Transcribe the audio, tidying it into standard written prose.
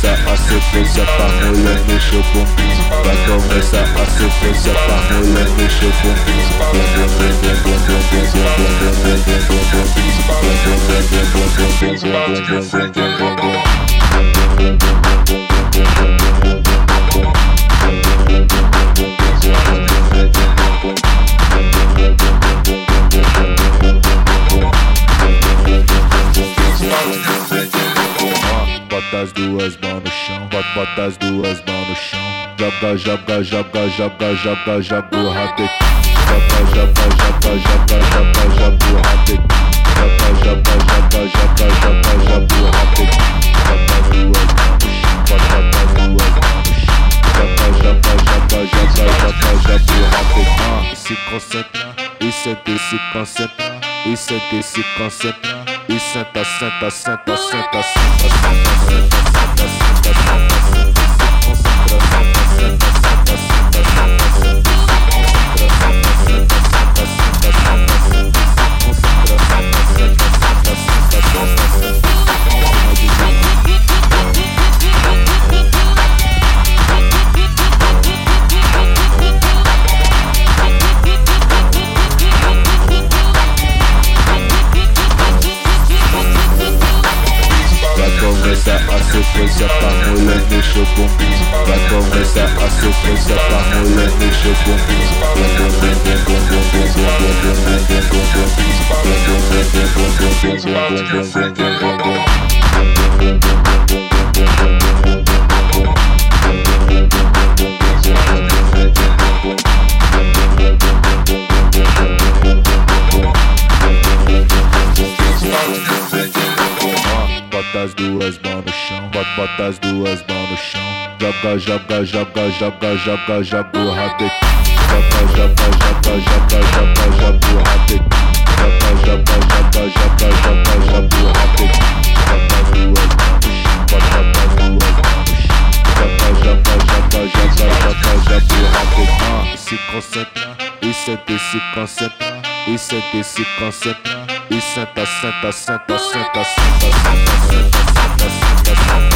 começar a sequência pra mulher mexer o bumbum. Vai começar a sequência pra mulher mexer o bumbum. Bota as duas mãos no chão, bota as duas mãos no chão. Joga, joga, joga, joga, joga, joga o ratequinho. Joga, joga, joga, joga, joga, joga o ratequinho. Joga, joga, joga, joga, joga, joga o ratequinho. Bota as duas mãos no chão, bota as duas mãos no chão. Joga, joga, joga, joga, joga, joga o ratequinho. E se concentra, e senta e se concentra, e senta e se concentra. E senta, senta, senta, senta, senta, senta, senta, senta, senta, senta, senta, concentra, senta, senta, senta, senta, senta, senta, concentra, senta, senta, senta, senta, senta, senta, concentra, senta, senta, senta, senta, senta, começar a sequência pra mulher mexer o bumbum. Vai começar a sequência pra mulher mexer o bumbum. Bota as duas mãos no chão, bota as duas mãos no chão. Joga, joga, joga, joga, joga, joga o ratequinho. Joga, joga, joga, joga, joga, joga o ratequinho. Joga, joga, joga, joga, joga, joga o ratequinho. Bota as duas mãos no chão, bota as duas mãos no chão. Joga, joga, joga, joga, joga, joga o ratequinho. E se concentra, e senta e se concentra, e senta e se concentra. E senta, senta, senta, senta, senta, senta, senta, senta, senta, senta.